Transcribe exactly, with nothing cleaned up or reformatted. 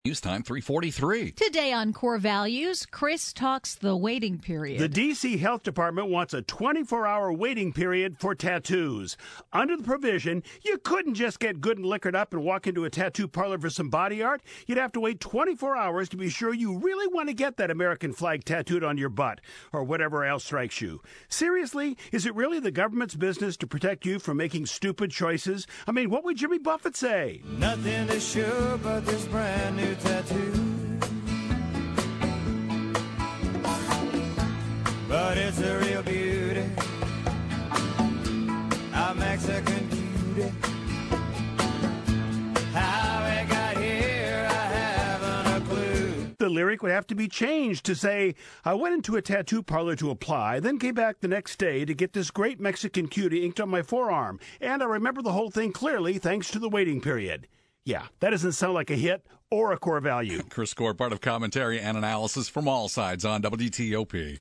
News time three forty-three. Today on Core Values, Chris talks the waiting period. The D C Health Department wants a twenty-four hour waiting period for tattoos. Under the provision, you couldn't just get good and liquored up and walk into a tattoo parlor for some body art. You'd have to wait twenty-four hours to be sure you really want to get that American flag tattooed on your butt, or whatever else strikes you. Seriously, is it really the government's business to protect you from making stupid choices? I mean, what would Jimmy Buffett say? Nothing to show but this brand new tattoo, but it's a real beauty, a Mexican beauty. How it got here, I haven't a clue. The lyric would have to be changed to say, I went into a tattoo parlor to apply, then came back the next day to get this great Mexican cutie inked on my forearm, and I remember the whole thing clearly thanks to the waiting period. Yeah, that doesn't sound like a hit or a core value. Chris Core, part of commentary and analysis from all sides on W T O P.